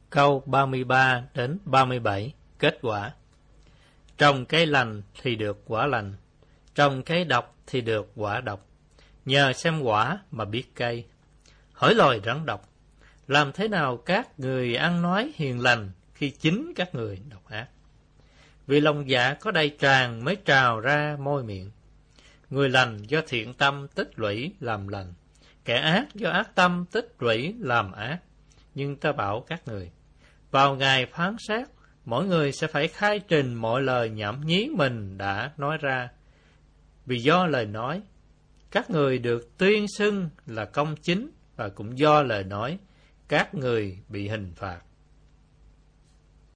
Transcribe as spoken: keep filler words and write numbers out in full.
Câu ba mươi ba đến ba mươi bảy. Kết quả. Trồng cây lành thì được quả lành, trồng cây độc thì được quả độc. Nhờ xem quả mà biết cây. Hỏi loài rắn độc, làm thế nào các người ăn nói hiền lành khi chính các người độc ác? Vì lòng dạ có đầy tràn mới trào ra môi miệng. Người lành do thiện tâm tích lũy làm lành, kẻ ác do ác tâm tích lũy làm ác. Nhưng ta bảo các người, vào ngày phán xét, mỗi người sẽ phải khai trình mọi lời nhảm nhí mình đã nói ra. Vì do lời nói, các người được tuyên xưng là công chính, và cũng do lời nói, các người bị hình phạt.